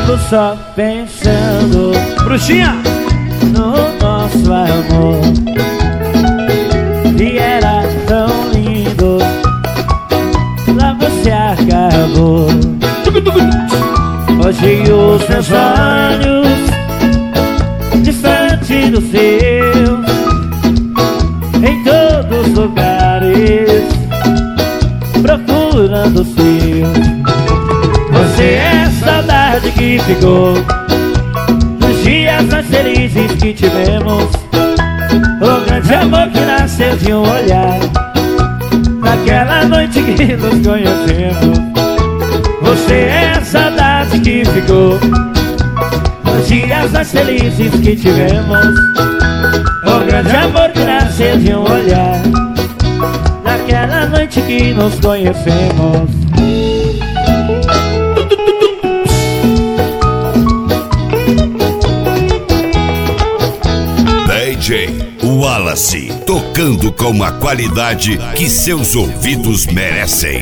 Vivo só pensando, Bruxinha, no nosso amor, que era tão lindo, lá você acabou. Hoje os meus olhos, distante dos seus, em todos os lugares, procurando o seu. Você é a saudade que ficou nos dias mais felizes que tivemos, o grande amor que nasceu de um olhar, naquela noite que nos conhecemos. Você é a saudade que ficou nos dias mais felizes que tivemos, o grande amor que nasceu de um olhar, naquela noite que nos conhecemos. DJ Wallace, tocando com a qualidade que seus ouvidos merecem.